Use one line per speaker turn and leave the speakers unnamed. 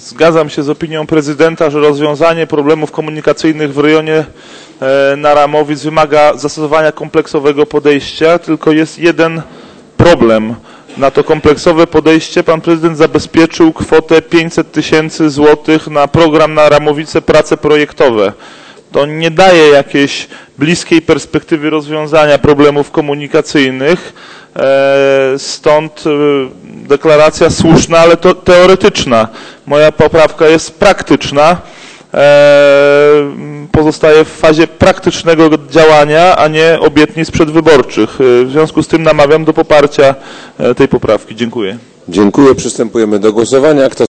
Zgadzam się z opinią prezydenta, że rozwiązanie problemów komunikacyjnych w rejonie Naramowic wymaga zastosowania kompleksowego podejścia, tylko jest jeden problem. Na to kompleksowe podejście pan prezydent zabezpieczył kwotę 500 000 złotych na program Naramowice Prace Projektowe. To nie daje jakiejś bliskiej perspektywy rozwiązania problemów komunikacyjnych, stąd deklaracja słuszna, ale to teoretyczna. Moja poprawka jest praktyczna, pozostaje w fazie praktycznego działania, a nie obietnic przedwyborczych. W związku z tym namawiam do poparcia tej poprawki. Dziękuję.
Dziękuję. Przystępujemy do głosowania.